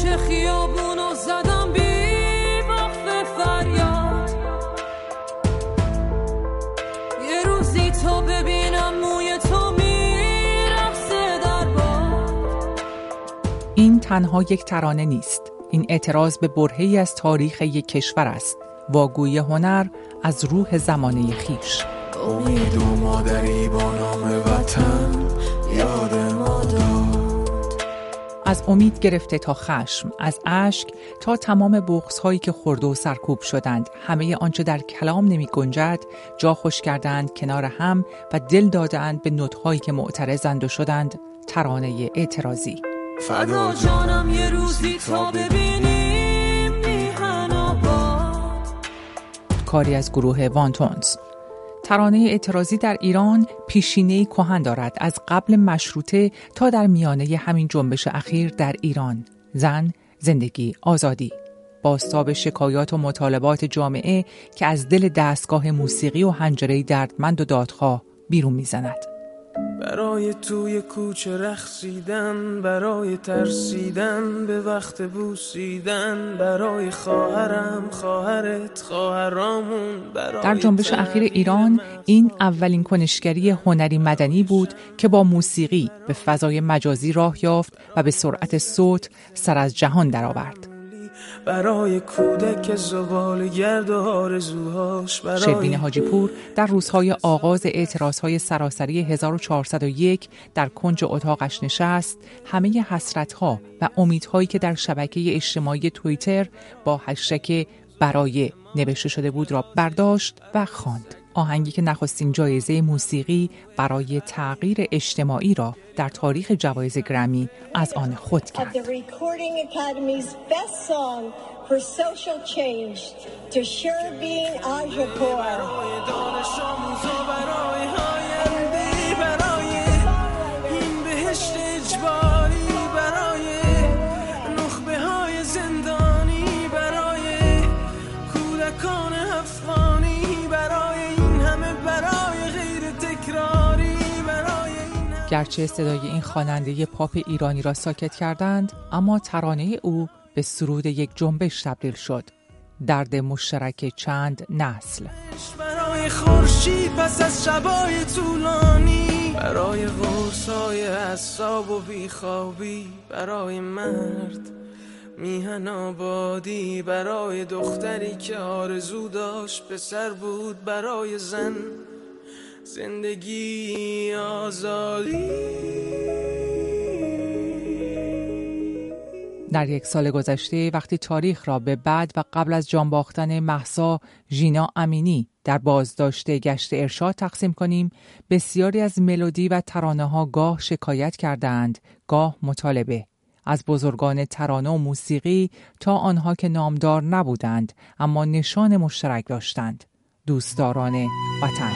کوچه خیابونو زدم بی وقف فریاد، یه روزی تو ببینم موی تو میرقصه در باد. این تنها یک ترانه نیست، این اعتراض به برهه‌ای از تاریخ یک کشور است، واگوی هنر از روح زمانه خویش. امید و مادری با نام وطن یاد ما داد. از امید گرفته تا خشم، از اشک تا تمام بغض‌هایی که خورده و سرکوب شدند، همه آنچه در کلام نمی گنجد جا خوش کردند کنار هم و دل دادند به نطق‌هایی که معترضند و شدند ترانه اعتراضی. فدا جانم یه روزی تا ببینیم میهن آباد. کاری از گروه وانتونز. ترانه اعتراضی در ایران پیشینه‌ای کهن دارد، از قبل مشروطه تا در میانه همین جنبش اخیر در ایران. زن، زندگی، آزادی. بازتاب شکایات و مطالبات جامعه که از دل دستگاه موسیقی و حنجره دردمند و دادخواه بیرون می‌زند. برای توی کوچه رقصیدن، برای ترسیدن به وقت بوسیدن، برای خواهرم، خواهرت، خواهرامون. در جنبش اخیر ایران این اولین کنشگری هنری مدنی بود که با موسیقی به فضای مجازی راه یافت و به سرعت صوت سر از جهان درآورد. برای کودک زباله‌گرد و آرزوهاش. شروین حاجی پور در روزهای آغاز اعتراضهای سراسری 1401 در کنج اتاقش نشست، همه حسرت‌ها و امیدهایی که در شبکه اجتماعی توییتر با هشتگ برای نوشته شده بود را برداشت و خواند. آهنگی که نخستین جایزه موسیقی برای تغییر اجتماعی را در تاریخ جوایز گرمی از آن خود کرد. گرچه صدای این خواننده پاپ ایرانی را ساکت کردند، اما ترانه او به سرود یک جنبش تبدیل شد. درد مشترک چند نسل. برای خورشید پس از شبای طولانی، برای غرصای اعصاب و بیخوابی، برای مرد میهن آبادی، برای دختری که آرزو داشت پسر بود، برای زن زندگی، آزادی. در یک سال گذشته وقتی تاریخ را به بعد و قبل از جان باختن مهسا ژینا امینی در بازداشت گشت ارشاد تقسیم کنیم، بسیاری از ملودی و ترانه‌ها گاه شکایت کردند، گاه مطالبه. از بزرگان ترانه و موسیقی تا آنها که نامدار نبودند اما نشان مشترک داشتند، دوستداران وطن.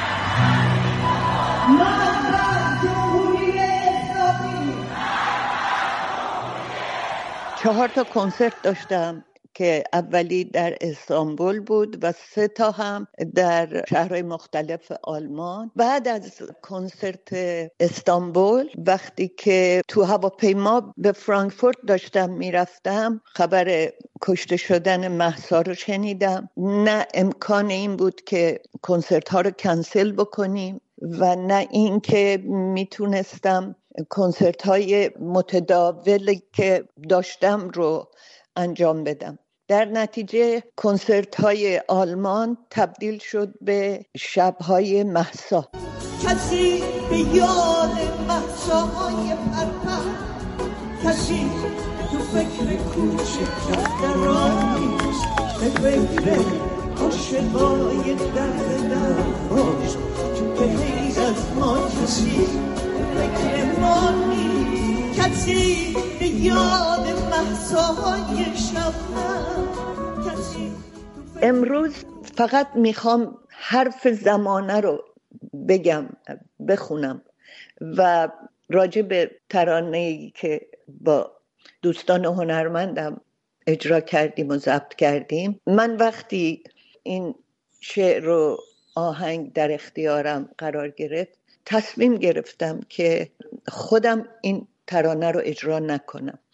4 کنسرت داشتم که اولی در استانبول بود و 3 هم در شهرهای مختلف آلمان. بعد از کنسرت استانبول وقتی که تو هواپیما به فرانکفورت داشتم میرفتم، خبر کشته شدن مهسا رو شنیدم. نه امکان این بود که کنسرت ها رو کنسل بکنیم و نه این که میتونستم کنسرت های متداولی که داشتم رو انجام بدم. در نتیجه کنسرت های آلمان تبدیل شد به شب‌های مهسا. کسی به یاد مهساهای پرپر، کسی تو فکر کوچه رفترانی، به فکر عاشقای درد درخواش، که غیر از ما کسی فکر ما نیست. کسی به یاد مهساهای شبنم، کسی. امروز فقط میخوام حرف زمانه رو بگم، بخونم و راجع به ترانه‌ای که با دوستان هنرمندم اجرا کردیم و ضبط کردیم. من وقتی این شعر و آهنگ در اختیارم قرار گرفت، تصمیم گرفتم که خودم این ترانه رو اجرا نکنم،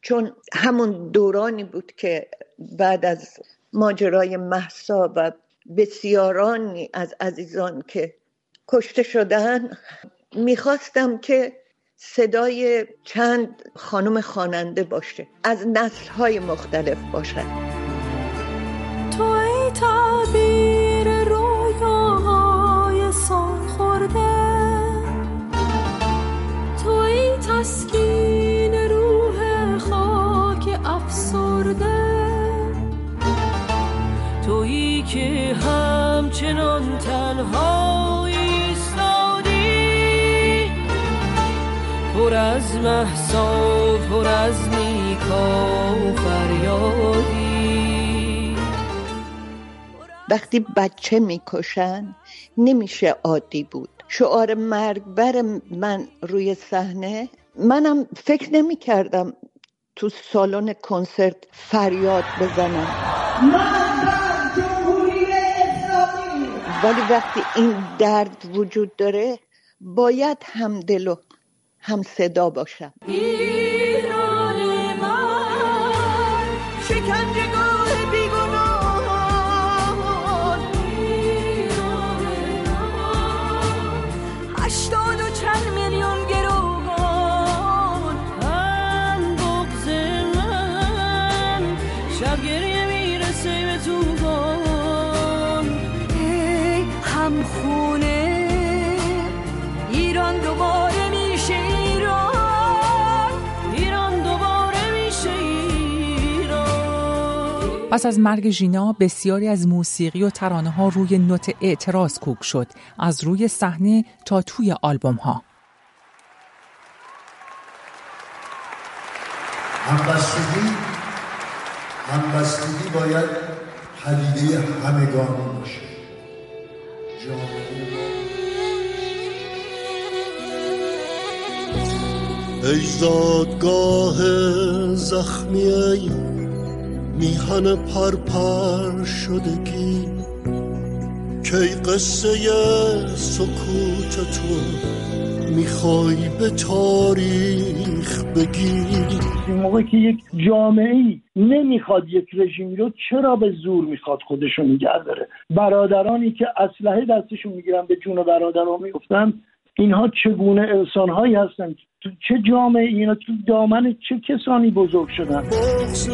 چون همون دورانی بود که بعد از ماجرای مهسا و بسیارانی از عزیزان که کشته شدن میخواستم که صدای چند خانم خواننده باشه، از نسل‌های مختلف باشه. تو ای تعبیر رویاهای سال خورده، تو ای تسکین روح خاک افسرده، تویی که همچنان تنها ایستادی، پر از مهسا، پر از نیکا و فریادی. وقتی بچه میکشن نمیشه عادی بود. شعار مرگ بر من روی صحنه، منم فکر نمی کردم تو سالن کنسرت فریاد بزنم، ولی وقتی این درد وجود داره باید هم دل و هم صدا باشم. ایران من شکنجه‌گاه بیگناهان، ایران من 84 میلیون گروگان، هم بغض من شب گریه میرسه به توبان. ای هم خونه ایران دوباره میشه ایران، ایران دوباره میشه ایران. پس از مرگ ژینا بسیاری از موسیقی و ترانه‌ها روی نوت اعتراض کوک شد، از روی صحنه تا توی آلبوم‌ها. همبستگی باید پدیده همگانی باشه. ای زادگاه زخمی، ای میهن پرپر شدگی، کی قصه سکوت تو میخوای به تاریخ بگی. این موقع که یک جامعه‌ای نمیخواد یک رژیمی رو، چرا به زور میخواد خودشو نگه داره؟ برادرانی که اسلحه دستشون میگیرن به جون برادرها میفتن، اینها چگونه انسانهایی هستن؟ تو چه جامعه اینا، تو دامن چه کسانی بزرگ شدن؟ بغض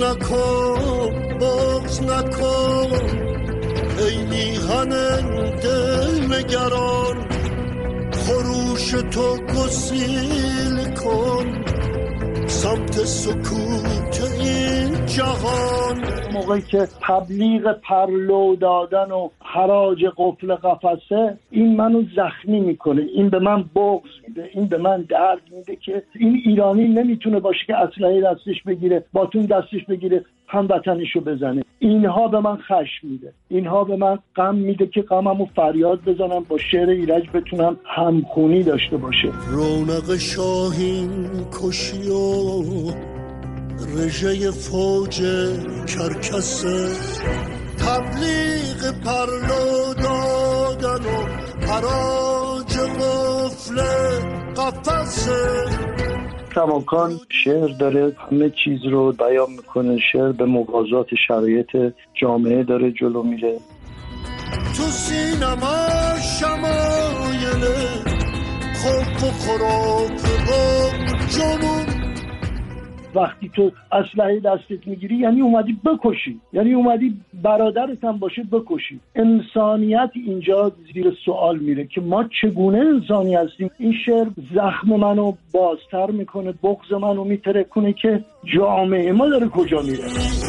نکن ای میهن دلنگران، خروش تو گسیل کن سمت سکوت این جهان. موقعی که تبلیغ پرلو دادن و حراج قفل قفسه، این منو زخمی میکنه، این به من بغض میده، این به من درد میده که این ایرانی نمیتونه باشه که اسلحه دستش بگیره، باتون دستش بگیره، هموطنشو بزنه. اینها به من خشم میده، اینها به من غم میده که غممو فریاد بزنم، با شعر ایرج بتونم همخونی داشته باشه. رونق شاهین کشی و رژه فوج کرکسه، تبلیغ پرلو دادن و حراج قفل قفسه. کماکان شعر داره همه چیز رو بیان میکنه، شعر به موازات شرایط جامعه داره جلو میره. تو سینما شمایل خوب و خراب و جنون، وقتی تو اسلحه دستت میگیری یعنی اومدی بکشی، یعنی اومدی برادرت هم باشه بکشی. انسانیت اینجا زیر سوال میره که ما چگونه انسانی هستیم. این شعر زخم منو بازتر میکنه، بغض منو میترکونه که جامعه ما داره کجا میره.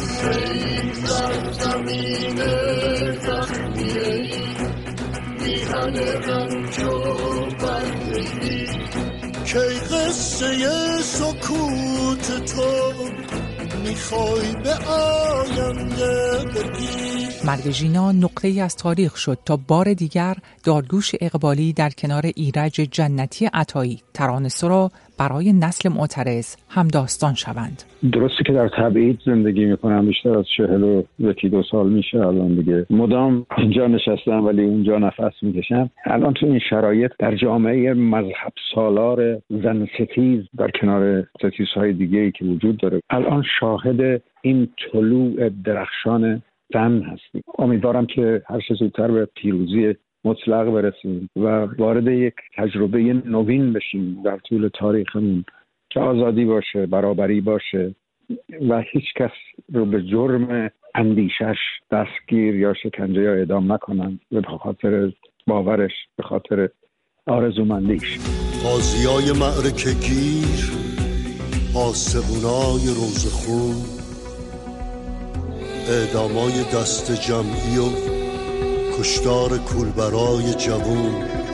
کی قصه سکوت تو میخوای به آینده بگی. مرگ ژینا نقطه‌ای از تاریخ شد تا بار دیگر داریوش اقبالی در کنار ایرج جنتی عطایی ترانه‌سرا برای نسل معترض هم داستان شوند. درسته که در تبعید زندگی میکنم، بیشتر از 41 سال میشه الان دیگه. مدام اینجا نشستم ولی اونجا نفس میکشم. الان تو این شرایط در جامعه مذهب سالار زن ستیز در کنار ستیزهای دیگه‌ای که وجود داره، الان شاهد این طلوع درخشان زن هستیم. امیدوارم که هر چه زودتر به پیروزی مطلق برسیم و وارد یک تجربه نوین بشیم در طول تاریخمون که آزادی باشه، برابری باشه و هیچ کس رو به جرم اندیشش دستگیر یا شکنجه یا اعدام نکنن به خاطر باورش، به خاطر آرزومندیش. قاضیای معرکه گیر، آسمونای روزخون، اعدامای دست جمعی و کشتار کولبرای جوون،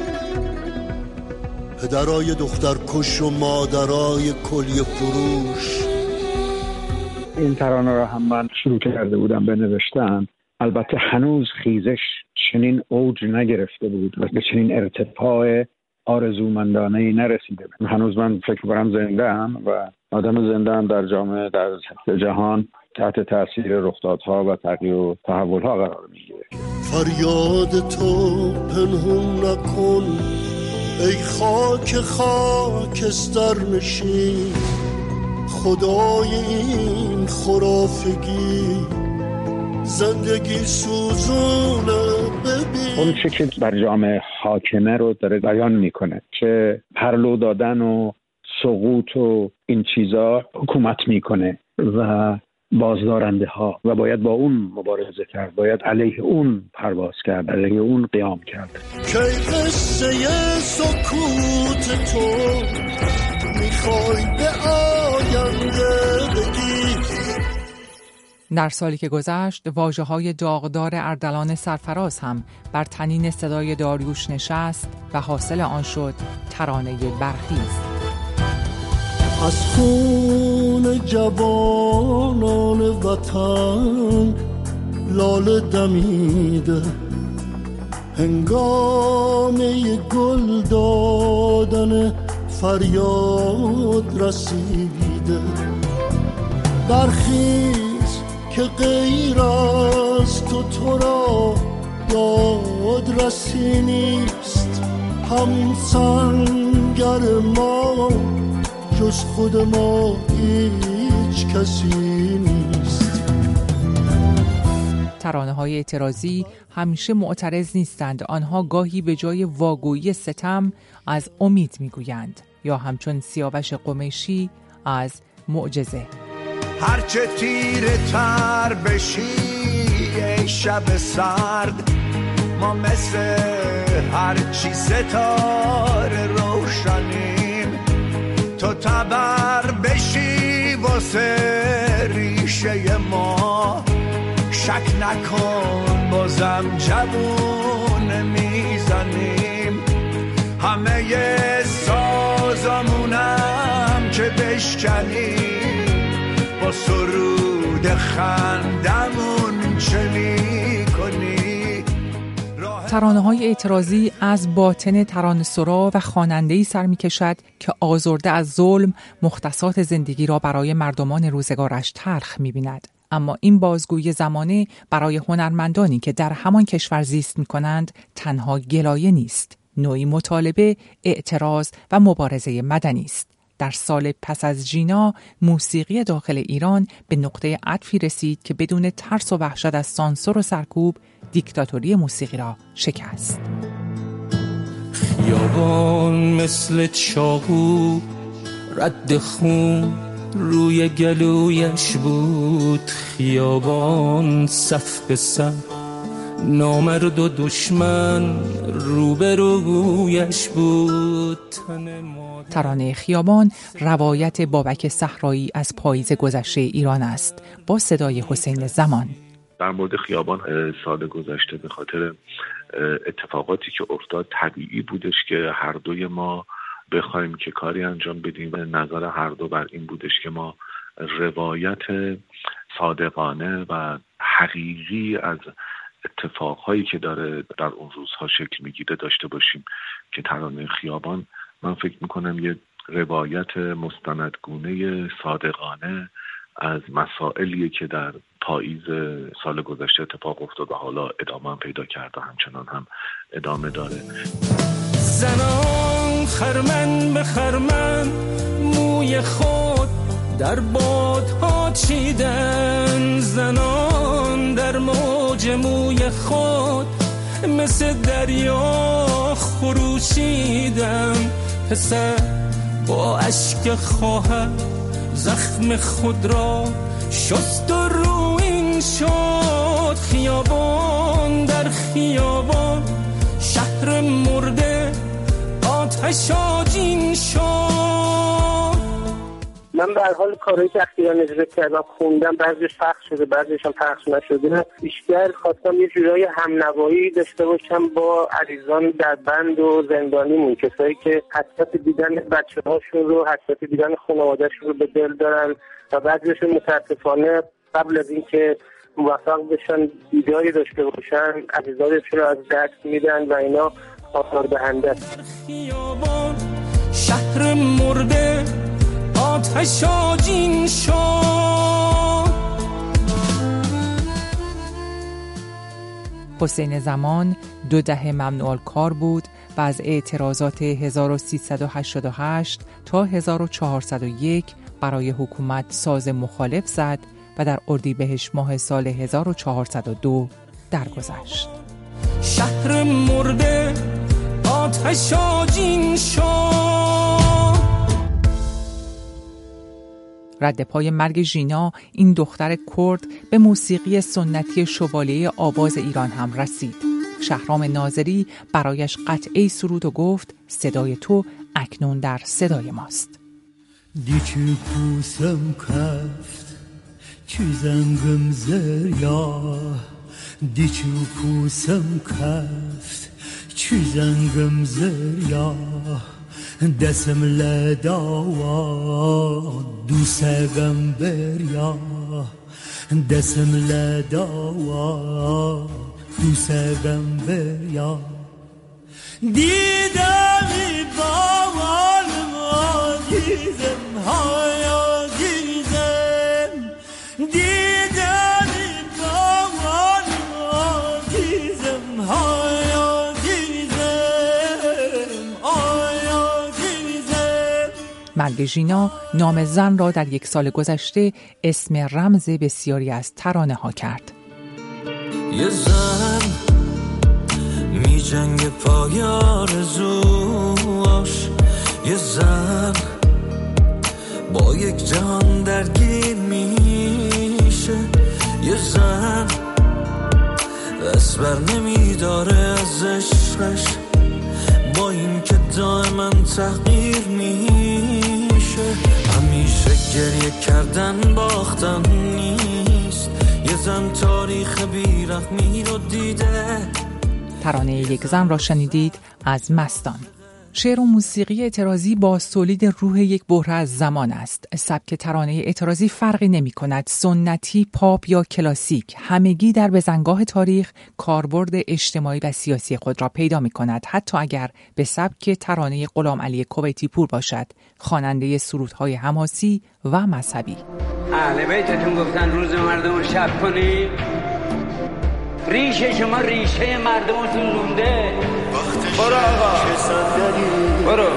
پدرای دختر کش و مادرای کلیه فروش. این ترانه را هم من شروع کرده بودم به نوشتن. البته هنوز خیزش چنین اوج نگرفته بود و به چنین ارتفاع آرزومندانه‌ای نرسیده بود. هنوز من فکر کنم زنده ام و آدم زنده هم در جامعه، در جهان تحت تاثیر رخدادها و تغییر و تحولها قرار میگیره. فریاد تو پنهون نکن ای خاک خاکستر نشین، خدای این خرافگی زندگی سوزونه. ببین اون چه که بر جامعه حاکمه رو داره بیان میکنه، که پرلو دادن و سقوط و این چیزا حکومت میکنه و بازدارنده ها و باید با اون مبارزه کرد، باید علیه اون پرواز کرد، علیه اون قیام کرد. که قصه سکوت تو میخوای به آینده بگی. در سالی که گذشت واژه‌های داغدار اردلان سرفراز هم بر تنین صدای داریوش نشست و حاصل آن شد ترانه برخیز. از خون جوانان وطن لاله دمیده، هنگامه گل دادن فریاد رسیده. برخیز که غیر از تو را دادرسی نیست، هم سنگر ما جز خود ما هیچ کسی نیست. ترانه‌های اعتراضی همیشه معترض نیستند. آنها گاهی به جای واگویی ستم از امید میگویند یا همچون سیاوش قمیشی از معجزه. هرچه تیره تر بشی ای شب سرد، ما مثل هرچی ستاره روشنیم. تو تبر بشی واسه ریشه ما، شک نکن بازم جوون میزنیم. همه سازمونم که بشکنیم، با سرود خندمون چه میکنی؟ ترانه‌های اعتراضی از باطن ترانه‌سرا و خواننده‌ای سر می‌کشد که آزرده از ظلم مختصات زندگی را برای مردمان روزگارش تلخ می‌بیند. اما این بازگویی زمانه برای هنرمندانی که در همان کشور زیست می‌کنند تنها گلایه نیست، نوعی مطالبه، اعتراض و مبارزه مدنی است. در سال پس از جینا موسیقی داخل ایران به نقطه عطفی رسید که بدون ترس و وحشت از سانسور و سرکوب دیکتاتوری موسیقی را شکست. خیابان مثل چاقو رد خون روی گلویش بود، خیابان صف به صف نامرد و دشمن روبرویش بود. ترانه خیابان روایت بابک صحرایی از پاییز گذشته ایران است با صدای حسین زمان. در مورد خیابان سال گذشته به خاطر اتفاقاتی که افتاد طبیعی بودش که هر دوی ما بخوایم که کاری انجام بدیم. نظر هر دو بر این بودش که ما روایت صادقانه و حقیقی از اتفاقهایی که داره در اون روزها شکل میگیره داشته باشیم که ترانه خیابان من فکر میکنم یه روایت مستندگونه صادقانه از مسائلی که در پاییز سال گذشته اتفاق افتاد و حالا ادامه هم پیدا کرده، همچنان هم ادامه داره. زنان خرمن به خرمن موی خود در بادها چیدن، زنان در موج موی خود مثل دریا خروشیدن. پسر با اشک خواهر زخم خود را شست و رویین شد، خیابان در خیابان شهر مرده آتش آجین شد. من به هر حال کارهایی که اخیراً اجرا کردم خوندم، بعضیش پخش شده بعضیش هم پخش نشده. بیشتر خواستم یه جورای همنوایی داشته باشم با عزیزان در بند و زندانیمون، کسایی که حسرت دیدن بچه‌هاشون رو، حسرت دیدن خانواده‌شون رو به دل دارن و بعضیشون متاسفانه قبل از اینکه موفق بشن دیداری داشته باشن عزیزانشون رو از دست میدن و اینا آزاردهنده است. شهر مرده آتش آجین شد. حسین زمان 2 دهه ممنوع الکار بود و از اعتراضات 1388 تا 1401 برای حکومت ساز مخالف زد و در اردیبهشت ماه سال 1402 درگذشت. شهر مرده آتش آجین شد. رد پای مرگ ژینا، این دختر کرد، به موسیقی سنتی شوالیه آواز ایران هم رسید. شهرام ناظری برایش قطعه سرود و گفت صدای تو اکنون در صدای ماست. دیچو پوسم کفت چو زنگم زریا، دیچو پوسم کفت چو زنگم زریا، دسم لداوا دوسگم بریا، دسم لداوا دوسگم بریا. دیدمی باوالم آگیزم های آگیزم، دیدمی باوالم آگیزم های آگیزم های آگیزم. مرگ ژینا نام زن را در 1 سال گذشته اسم رمز بسیاری از ترانه ها کرد. یه زن می جنگ پای آرزوش، یه زن با یک جهان درگیر میشه، یه زن دست بر نمیداره از عشقش، با این که دائما تغییر میشه. همیشه گریه کردن باختن نیست، یه زن تاریخ بیرحمی رو دیده. ترانه یک زن را شنیدید از مستان. شعر و موسیقی اعتراضی با تولید روح یک بحران از زمان است. سبک ترانه اعتراضی فرقی نمی کند. سنتی، پاپ یا کلاسیک، همگی در بزنگاه تاریخ کاربرد اجتماعی و سیاسی خود را پیدا می کند، حتی اگر به سبک ترانه غلامعلی کویتی پور باشد، خواننده سرودهای حماسی و مذهبی. اهل بیتتون گفتن روز مردم شب کنی، ریشه شما ریشه مردمتون لونده. برو آقا برو.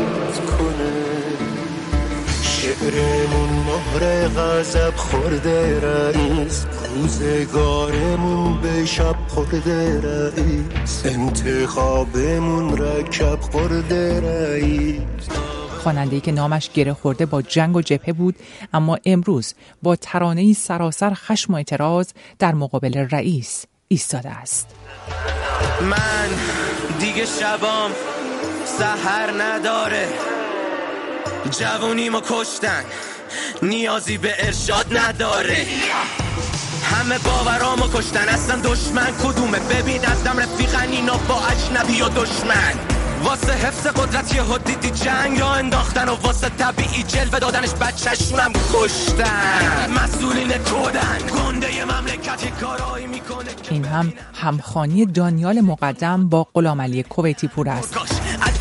شعرمون مهر غضب خورده رئیس، روزگارمون به شب خورده رئیس، انتخابمون رکب خورده رئیس. خواننده‌ای که نامش گره خورده با جنگ و جبهه بود، اما امروز با ترانه‌ای سراسر خشم و اعتراض در مقابل رئیس ایستاده است. من دیگه شبام سحر نداره، جوونیمو کشتن نیازی به ارشاد نداره، همه باورامو کشتن اصلا دشمن کدومه؟ ببین ازم رفیقن اینا با اجنبی و دشمن، واسه حفظ قدرت یه دیدی جنگ را انداختن و واسه طبیعی جلوه دادنش بچه‌شونم کشتن. مسئولین کودن گنده مملکتی کارایی میکنه. این هم همخوانی دانیال مقدم با غلامعلی کویتی پور است. از دست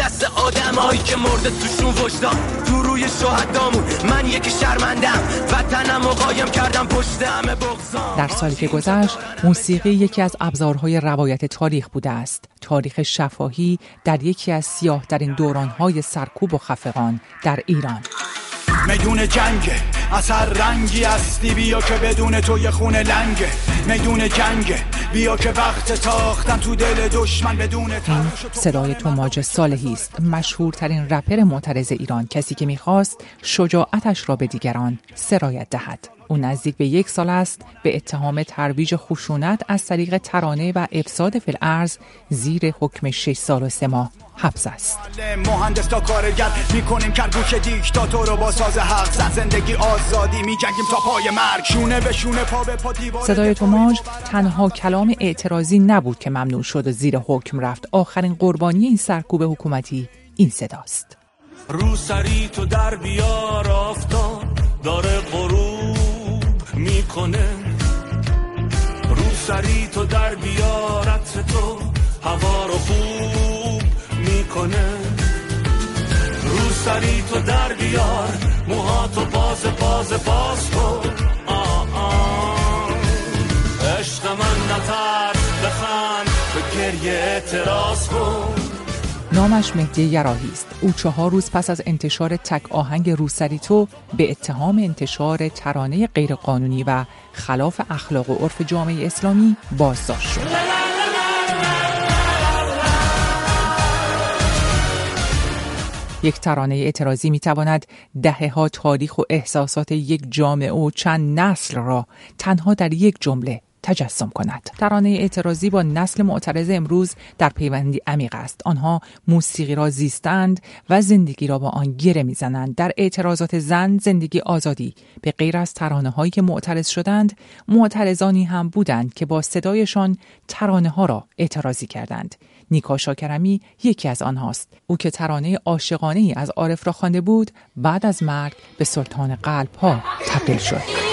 آدمایی که مرده توشون وجدان تو روی شهدامون، من یکی شرمندم وطنم و قایم کردم پشت همه بغضام. در سالی که گذشت موسیقی یکی از ابزارهای روایت تاریخ بوده است. تاریخ شفاهی در یکی از سیاه‌ترین دوران‌های سرکوب و خفقان در ایران. میدون جنگ اثر رنگی هستی، بیا که بدون تو یه خونه لنگه. میدون جنگ بیا که وقت تاختن تو دل دشمن بدون این صدای توماج صالحی است، مشهورترین رپر معترض ایران، کسی که میخواست شجاعتش را به دیگران سرایت دهد. او نزدیک به 1 سال است به اتهام ترویج خشونت از طریق ترانه و افساد فی الارض زیر حکم 6 سال و 3 ماه حبس است. مهندس تا کارگر میکنیم کرگوش دیکتاتور رو با ساز حق، زندگی آزادی میجنگیم تا پای مرگ، شونه به شونه پا به پا دیوار. صدای توماج تنها کلام اعتراضی نبود که ممنوع شد و زیر حکم رفت. آخرین قربانی این سرکوب حکومتی این صداست. رو سری تو در بیار، آفتاب داره غروب میکنه. رو سری تو در بیار، عطر تو هوا رو خوب میکنه. رو سری تو در بیار، موهاتو باز کن. عشق من نترس، بخند به گریه اعتراض کن. نامش مهدی یراحی است. او 4 روز پس از انتشار تک آهنگ روسری تو به اتهام انتشار ترانه غیرقانونی و خلاف اخلاق و عرف جامعه اسلامی بازداشت شد. یک ترانه اعتراضی میتواند دهه‌ها تاریخ و احساسات یک جامعه و چند نسل را تنها در یک جمله تجسم کند. ترانه اعتراضی با نسل معترض امروز در پیوندی عمیق است. آنها موسیقی را زیستند و زندگی را با آن گره میزنند. در اعتراضات زن، زندگی، آزادی، به غیر از ترانه هایی که معترض شدند، معترضانی هم بودند که با صدایشان ترانه ها را اعتراضی کردند. نیکا شاکرمی یکی از آنهاست. او که ترانه عاشقانه‌ای از عارف را خوانده بود، بعد از مرگ به سلطان قلب ها تبدیل شد.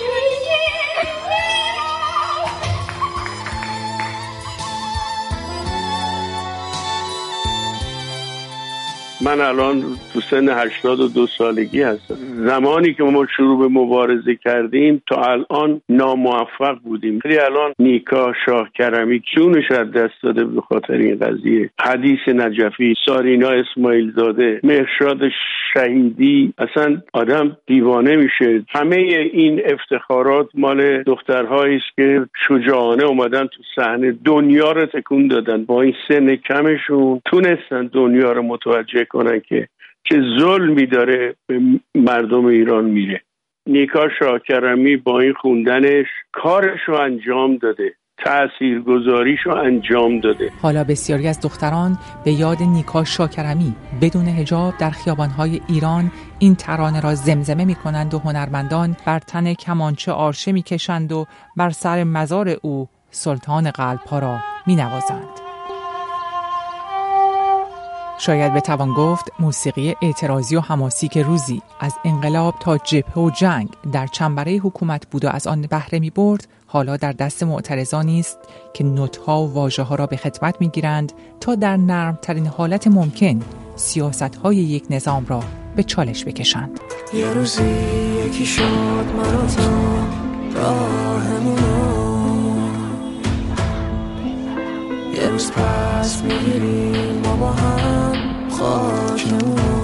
من الان تو سن 82 سالگی هستم. زمانی که ما شروع به مبارزه کردیم تا الان ناموفق بودیم. ولی الان نیکا شاکرمی جونش از دست داده به خاطر این قضیه. حدیث نجفی، سارینا اسماعیل زاده، مهرشاد شهیدی، اصلا آدم دیوانه میشه. همه این افتخارات مال دخترهایی است که شجاعانه اومدن تو صحنه، دنیا رو تکون دادن. با این سن کمشون تونستن دنیا رو متوجه کنن که چه ظلمی داره به مردم ایران میره. نیکا شاکرمی با این خوندنش کارشو انجام داده، تاثیرگذاریشو انجام داده. حالا بسیاری از دختران به یاد نیکا شاکرمی بدون حجاب در خیابان‌های ایران این ترانه را زمزمه می‌کنند و هنرمندان بر تن کمانچه آرشه می‌کشند و بر سر مزار او سلطان قلب‌ها را می‌نوازند. شاید بتوان گفت موسیقی اعتراضی و حماسی که روزی از انقلاب تا جبهه و جنگ در چنبره حکومت بود و از آن بهره می برد، حالا در دست معترضانی است که نوت‌ها و واژه‌ها را به خدمت می‌گیرند تا در نرمترین حالت ممکن سیاست‌های یک نظام را به چالش بکشند. یه روزی یکی شد مرا تا راهمونو، یه روز پس میگیریم ما با هم خاکمونو،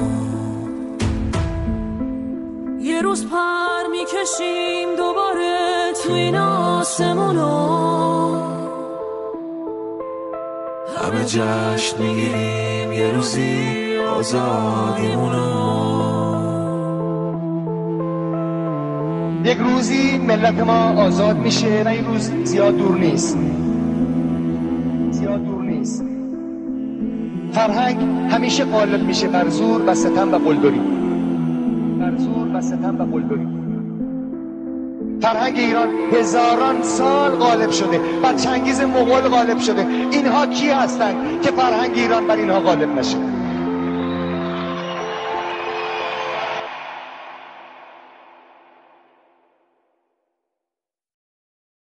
یه روز پر میکشیم دوباره تو این آسمونو، همه جشن میگیریم یه روزی آزادیمونو. یک روزی ملت ما آزاد میشه و این روز زیاد دور نیست. فرهنگ همیشه غالب میشه بر زور و ستم و قلدری. فرهنگ ایران هزاران سال غالب شده، بعد چنگیز مغول غالب شده. اینها کی هستن که فرهنگ ایران بر اینها غالب نشه؟